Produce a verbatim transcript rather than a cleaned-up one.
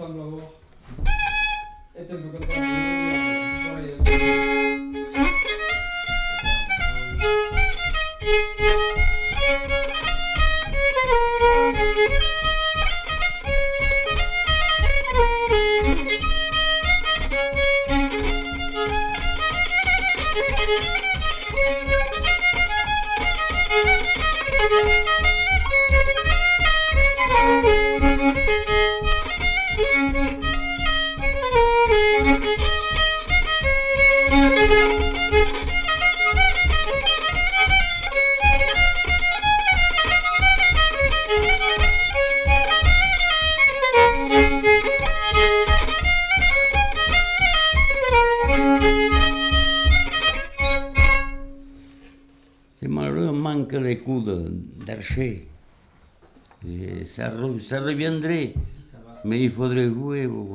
semble bo. E tempo que poi manque les coups d'archer. Ça, ça reviendrait, mais il faudrait jouer.